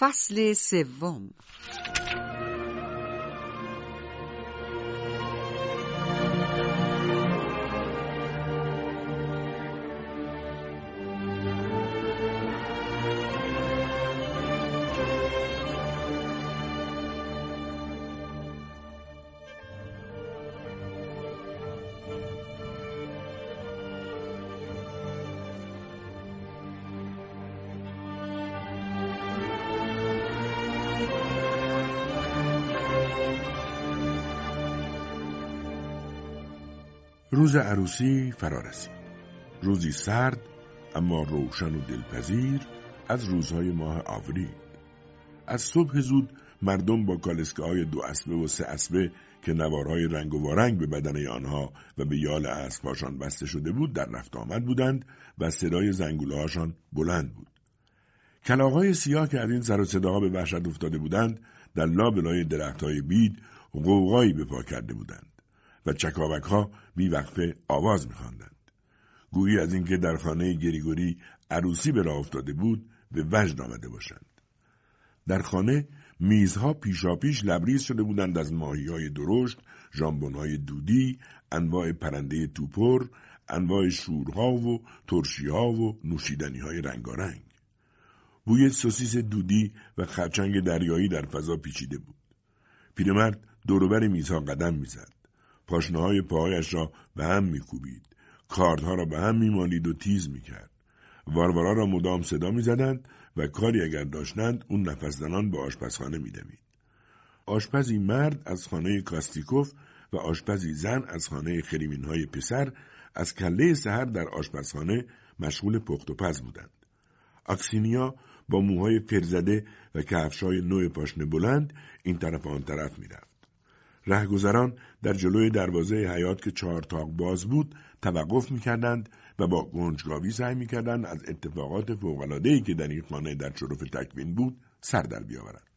فصل سوم. روز عروسی فرا رسید. روزی سرد اما روشن و دلپذیر از روزهای ماه آوریل. از صبح زود مردم با کالسکه‌های 2 اسبه و 3 اسبه که نوارهای رنگ و وارنگ به بدنه آنها و به یال اسب‌هاشان بسته شده بود در رفت آمد بودند و صدای زنگوله‌هاشان بلند بود. کلاغ‌های سیاه که از این سر و صداها به وحشت افتاده بودند در لابلای درخت‌های بید غوغایی به پا کرده بودند و چکاوک‌ها بی‌وقفه آواز می‌خواندند. گویی از اینکه در خانه گریگوری عروسی به راه افتاده بود به وجد آمده باشند. در خانه میزها پیشاپیش لبریز شده بودند از ماهی‌های درشت، ژامبون‌های دودی، انواع پرنده توپر، انواع شورها و ترشی‌ها و نوشیدنی‌های رنگارنگ. بوی سوسیس دودی و خرچنگ دریایی در فضا پیچیده بود. پیرمرد دوروبر میزها قدم می‌زد. پاشنه‌های پاهایش را به هم می‌کوبید، کاردها را به هم می‌مالید و تیز می‌کرد. واروارا را مدام صدا می‌زدند و کاری اگر داشتند اون نفس زنان به آشپزخانه می‌دوید. آشپزی مرد از خانه کاستیکوف و آشپزی زن از خانه خریمین‌های پسر از کله سحر در آشپزخانه مشغول پخت و پز بودند. اکسینیا با موهای فرزده و کفش‌های نوع پاشنه بلند این طرف آن طرف می‌رفت. رهگذران در جلوی دروازه حیاط که 4 تاق باز بود توقف می‌کردند و با گنجگاوی سعی می‌کردند از اتفاقات فوق‌العاده‌ای که در این خانه در شرف تکوین بود سر در بیاورند.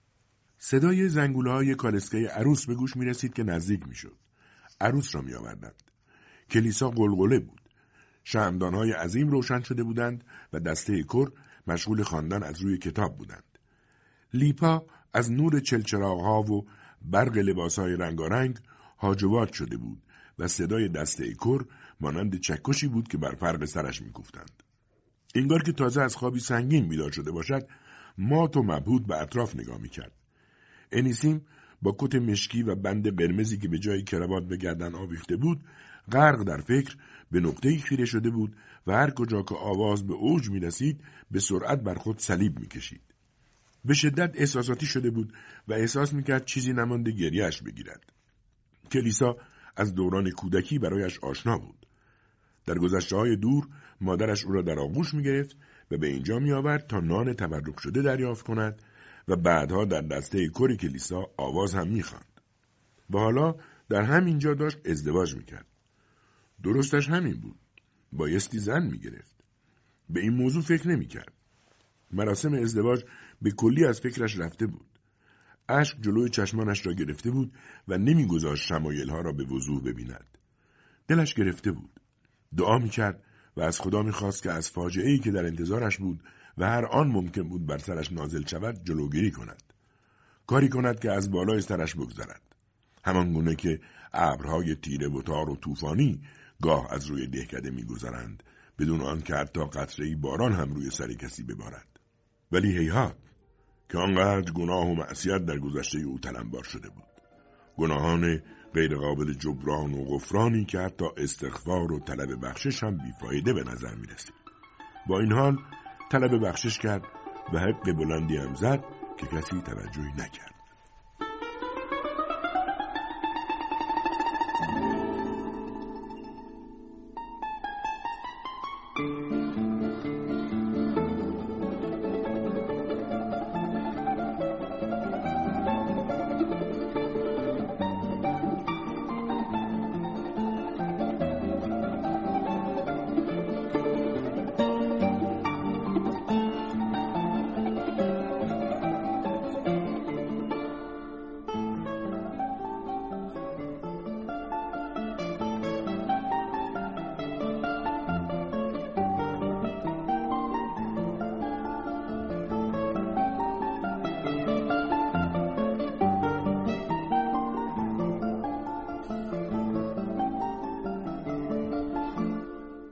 صدای زنگوله‌های کالسکه عروس به گوش می‌رسید که نزدیک می‌شد. عروس را می‌آوردند. کلیسا قلقله بود. شمعدان‌های عظیم روشن شده بودند و دسته کر مشغول خواندن از روی کتاب بودند. لیپا از نور چلچراغ‌ها و برق لباسهای رنگارنگ هاجوات شده بود و صدای دسته کر مانند چکشی بود که بر فرق سرش می‌کوفتند. انگار که تازه از خوابی سنگین بیدار شده باشد، مات و مبهوت به اطراف نگاه می‌کرد. انیسیم با کت مشکی و بند قرمزی که به جای کراوات به گردن آویخته بود، غرق در فکر به نقطه‌ای خیره شده بود و هر کجا که آواز به اوج می‌رسید به سرعت بر خود صلیب می‌کشید. به شدت احساساتی شده بود و احساس میکرد چیزی نمانده گریه‌اش بگیرد. کلیسا از دوران کودکی برایش آشنا بود. در گذشته‌های دور مادرش او را در آغوش میگرفت و به اینجا میآورد تا نان تبرک شده دریافت کند و بعدها در دسته کری کلیسا آواز هم میخواند. و حالا در همینجا داشت ازدواج میکرد. درستش همین بود. بایستی زن میگرفت. به این موضوع فکر نمیکرد. مراسم ازدواج به کلی از فکرش رفته بود. اشک جلوی چشمانش را گرفته بود و نمیگذاشت شمایلها را به وضوح ببیند. دلش گرفته بود. دعا میکرد و از خدا میخواست که از فاجعه‌ای که در انتظارش بود و هر آن ممکن بود بر سرش نازل شود جلوگیری کند. کاری کند که از بالای سرش بگذرد. همان گونه که ابرهای تیره و تار و طوفانی گاه از روی دهکده میگذرند بدون آنکه حتی قطره‌ای باران هم روی سر کسی ببارد. ولی هیهات که آنقدر گناه و معصیت در گذشته او تلمبار شده بود. گناهان غیر قابل جبران و غفرانی که حتی استغفار و طلب بخشش هم بیفایده به نظر می رسید. با این حال طلب بخشش کرد و حق بلندی هم زد که کسی توجهی نکرد.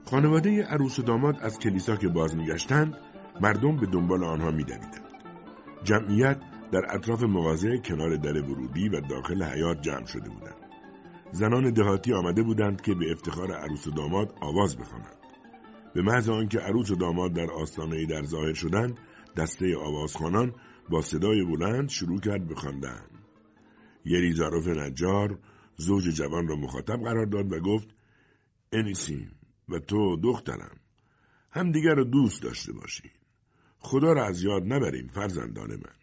خانواده عروس و داماد از کلیسا که باز میگشتند، مردم به دنبال آنها میدویدند. جمعیت در اطراف مغازه کنار در ورودی و داخل حیاط جمع شده بودند. زنان دهاتی آمده بودند که به افتخار عروس و داماد آواز بخوانند. به محض آنکه عروس و داماد در آستانه‌ای در ظاهر شدند، دسته آوازخوانان با صدای بلند شروع کرد به خواندن. یلیزاروف نجار زوج جوان را مخاطب قرار داد و گفت: انیسیم و تو دخترم، همدیگر را دوست داشته باشین. خدا را از یاد نبرین فرزندان من.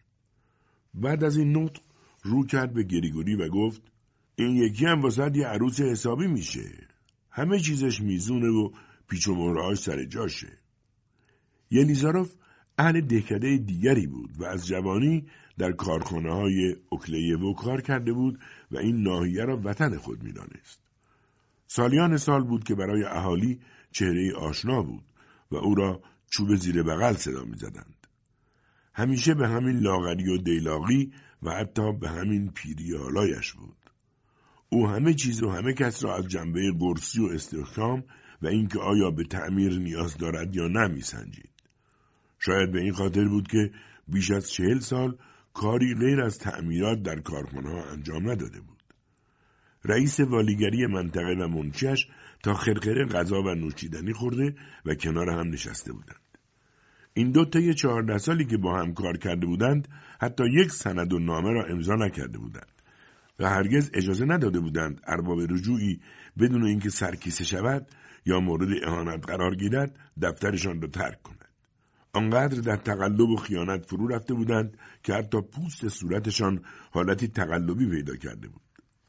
بعد از این نطق رو کرد به گریگوری و گفت: این یکی هم واسه یه عروس حسابی میشه. همه چیزش میزونه و پیچ و مهرهاش سر جاشه. یلیزاروف اهل دهکده دیگری بود و از جوانی در کارخانه‌های اوکلایوو کار کرده بود و این ناحیه را وطن خود می‌دانست. سالیان سال بود که برای اهالی چهره آشنا بود و او را چوب زیر بغل صدا می‌زدند. همیشه به همین لاغری و دیلاغی و حتی به همین پیری آلایش بود. او همه چیز و همه کس را از جنبه قرصی و استحکام و اینکه آیا به تعمیر نیاز دارد یا نه می‌سنجید. شاید به این خاطر بود که بیش از 40 سال کاری غیر از تعمیرات در کارخانه‌ها انجام نداده بود. رئیس والیگری منطقه و منشیش تا خرخره غذا و نوشیدنی خورده و کنار هم نشسته بودند. این دو طی 14 سالی که با هم کار کرده بودند حتی یک سند و نامه را امضا نکرده بودند و هرگز اجازه نداده بودند ارباب رجوعی بدون اینکه سرکیسه شود یا مورد اهانت قرار گیرد دفترشان را ترک کند. آنقدر در تقلب و خیانت فرو رفته بودند که حتی پوست صورتشان حالتی تقلبی پیدا کرده بود.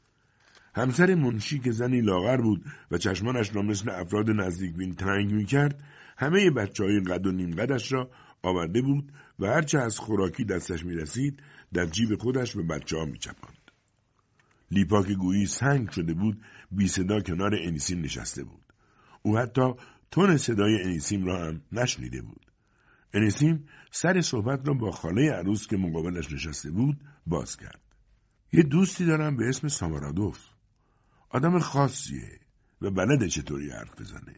همسر منشی که زنی لاغر بود و چشمانش را مثل افراد نزدیک بین تنگ می کرد، همه بچه‌های قد و نیم قدش را آورده بود و هرچه از خوراکی دستش می رسید در جیب خودش به بچه‌ها می چپاند. لیپا که گویی سنگ شده بود بی صدا کنار انیسیم نشسته بود. او حتی تون صدای انیسیم را هم نشنیده بود. انیسیم سر صحبت را با خاله عروس که مقابلش نشسته بود باز کرد. یه دوستی دارم به اسم سامارادوف. آدم خاصیه و بلده چطوری حرف بزنه.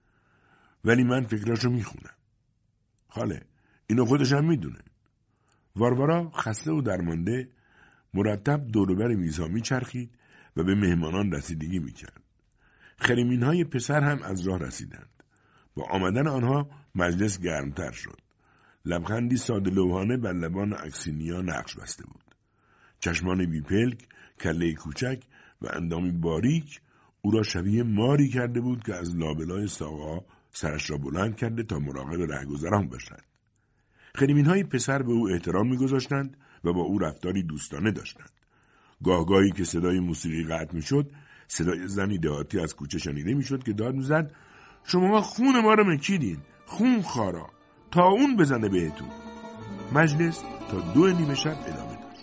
ولی من فکراشو میخونم. خاله، اینو خودش هم میدونه. واروارا خسته و درمانده مرتب دوروبر میزها میچرخید و به مهمانان رسیدگی میکرد. خریمین‌های پسر هم از راه رسیدند. با آمدن آنها مجلس گرمتر شد. لبخندی ساده لوحانه بر لبان اکسینیا نقش بسته بود. چشمان بیپلک، کله کوچک و اندامی باریک او را شبیه ماری کرده بود که از لابلای ساقه‌ها سرش را بلند کرده تا مراقب رهگذران باشد. خریمین‌های پسر به او احترام می‌گذاشتند و با او رفتاری دوستانه داشتند. گاهگاهی که صدای موسیقی قطع می‌شد، صدای زنی دهاتی از کوچه شنیده می‌شد که داد می‌زد: شما خون ما رو مکیدین، خون خارا، تا اون بزنه بهتون. مجلس تا 2:30 شب ادامه داشت.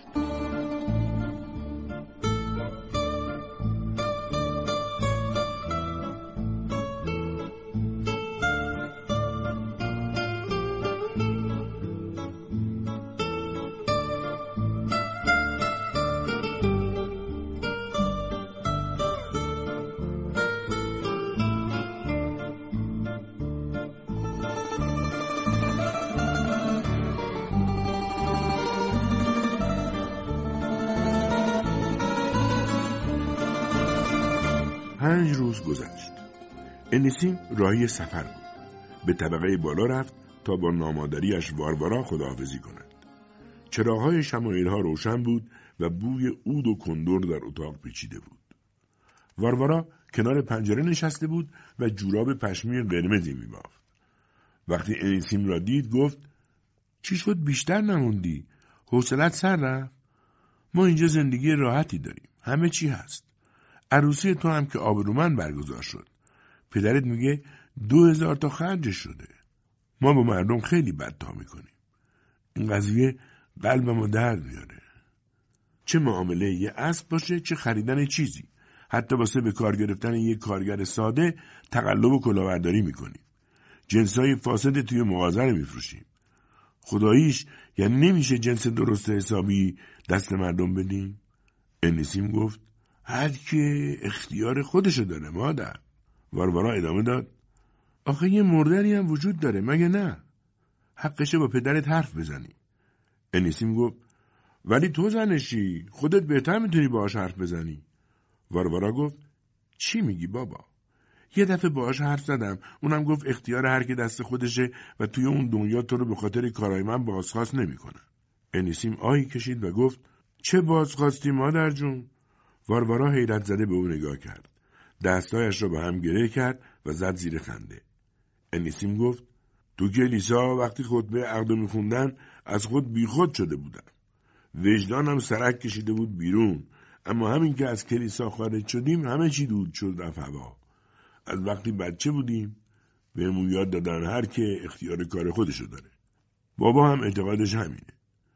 پنج روز گذشت. انیسیم راهی سفر بود. به طبقه بالا رفت تا با نامادریش واربارا خداحافظی کند. چراغ‌های شمایل‌ها روشن بود و بوی عود و کندر در اتاق پیچیده بود. واربارا کنار پنجره نشسته بود و جوراب پشمی قرمزی می‌بافت. وقتی انیسیم را دید گفت: چی شد بیشتر نموندی؟ حوصله‌ات سر رفت؟ ما اینجا زندگی راحتی داریم. همه چی هست. عروسی تو هم که آبرومند برگزار شد. پدرت میگه 2000 تا خرجش شده. ما با مردم خیلی بدتا میکنیم. این قضیه قلبمو درد میاره. چه معامله یه اسب باشه چه خریدن چیزی. حتی واسه به کار گرفتن یه کارگر ساده تقلب و کلاهبرداری میکنیم. جنسای فاسد توی مغازه رو میفروشیم. خداییش یعنی نمیشه جنس درست حسابی دست مردم بدیم؟ انیسیم گفت: هر که اختیار خودشو داره مادر. واربارا ادامه داد: آخه یه مردنی هم وجود داره مگه نه؟ حقشه با پدرت حرف بزنی. انیسیم گفت ولی تو زنشی، خودت بهتر میتونی باهاش حرف بزنی. واروارا گفت چی میگی بابا؟ یه دفعه باهاش حرف زدم، اونم گفت اختیار هر کی دست خودشه و توی اون دنیا تو رو به خاطر کارای من بازخواست نمیکنه. انیسیم آهی کشید و گفت چه بازخواستی مادر جون؟ واروارا حیرت زده به او نگاه کرد. دستایش را به هم گره کرد و زد زیر خنده. انیسیم گفت تو کلیسا وقتی خطبه عقد میخوندن از خود بیخود شده بودم. وجدانم سرک کشیده بود بیرون، اما همین که از کلیسا خارج شدیم همه چی دود شد رفت هوا. از وقتی بچه بودیم بهمون یاد دادن هر که اختیار کار خودشو داره. بابا هم اعتقادش همینه.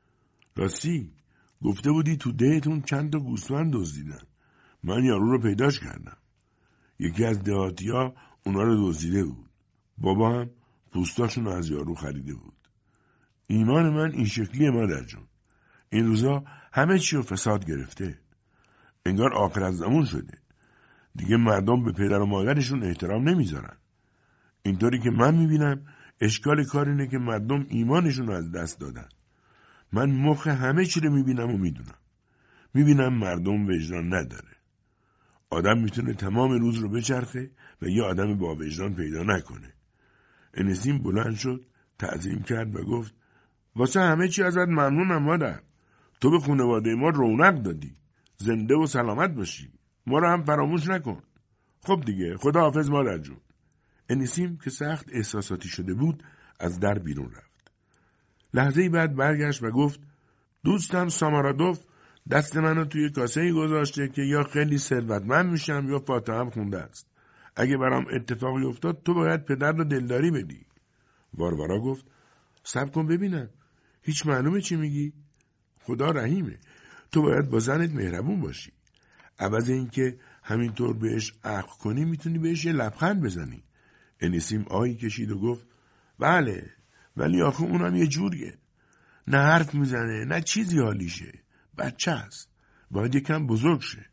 راستی گفته بودی تو دهتون چند تا گوسفند دزدیدن. من یارو رو پیداش کردم. یکی از دهاتیا اونا رو دزدیده بود. بابا هم پوستاشون رو از یارو خریده بود. ایمان من این شکلیه مادر جون. این روزا همه چی رو فساد گرفته. انگار آخر از زمان شده. دیگه مردم به پدر و مادرشون احترام نمیذارن. اینطوری که من میبینم اشکال کار اینه که مردم ایمانشون رو از دست دادن. من مخ همه چی رو میبینم و میدونم. میبینم مردم وجدان نداره. آدم میتونه تمام روز رو بچرخه و یه آدم با وجدان پیدا نکنه. انیسیم بلند شد، تعظیم کرد و گفت واسه همه چی ازت ممنونم مادر. تو به خانواده ما رونق دادی. زنده و سلامت باشی. ما رو هم فراموش نکن. خب دیگه خدا حافظ مادر جون. انیسیم که سخت احساساتی شده بود از در بیرون رفت. لحظه‌ای بعد برگشت و گفت دوستم سامارادوف دست منو توی کاسه‌ای گذاشته که یا خیلی ثروتمند میشم یا فاتحه‌ام خونده است. اگه برام اتفاقی افتاد تو باید پدر رو دلداری بدی. واروارا گفت صبر کن ببینم. هیچ معلومه چی میگی؟ خدا رحیمه. تو باید با زنت مهربون باشی. عوض اینکه همینطور بهش عقل کنی میتونی بهش یه لبخند بزنی. انیسیم آهی کشید و گفت بله، ولی آخه اونم یه جوریه. نه حرف میزنه نه چیزی حالیشه. بچه است. باید یکم بزرگ شه.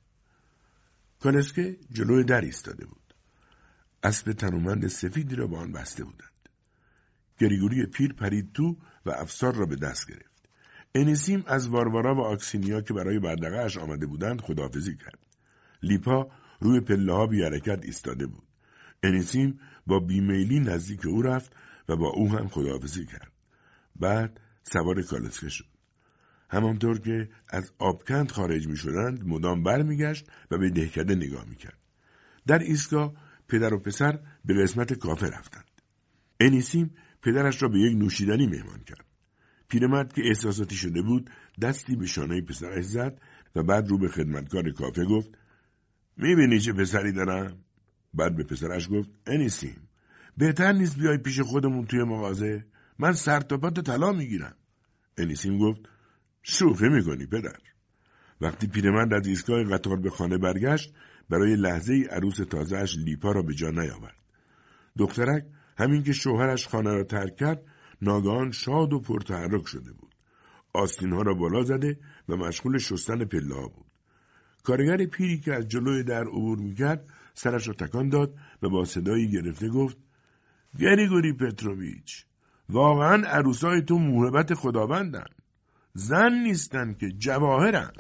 کالسکه جلوی در ایستاده بود. اسب تنومند سفیدی را با آن بسته بودند. گریگوری پیر پرید تو و افسار را به دست گرفت. انیسیم از واروارا و آکسینیا که برای بردقه‌اش آمده بودند خداحافظی کرد. لیپا روی پله‌ها بی حرکت ایستاده بود. انیسیم با بیمیلی نزدیک او رفت و با او هم خداحافظی کرد. بعد سوار کالسکه شد. همانطور که از آبکند خارج می شدند مدام بر می گشت و به دهکده نگاه می کرد. در ایستگاه پدر و پسر به قسمت کافه رفتند. انیسیم پدرش را به یک نوشیدنی مهمان کرد. پیرمرد که احساساتی شده بود دستی به شانه پسرش زد و بعد رو به خدمتکار کافه گفت میبینی چه پسری دارم؟ بعد به پسرش گفت انیسیم بهتر نیست بیای پیش خودمون توی مغازه؟ من سر تا پات طلا میگیرم. انیسیم گفت شوخی میکنی پدر. وقتی پیرمرد از ایستگاه قطار به خانه برگشت برای لحظه ای عروس تازه‌اش لیپا را به جا نیاورد. دخترک همین که شوهرش خانه را ترک کرد ناگهان شاد و پرتحرک شده بود. آستین‌ها را بالا زده و مشغول شستن پله‌ها بود. کارگر پیری که از جلوی در عبور میکرد سرش را تکان داد و با صدایی گرفته گفت گریگوری پتروویچ واقعا عروسای تو موهبت خداوندن. زن نیستن که جواهرن.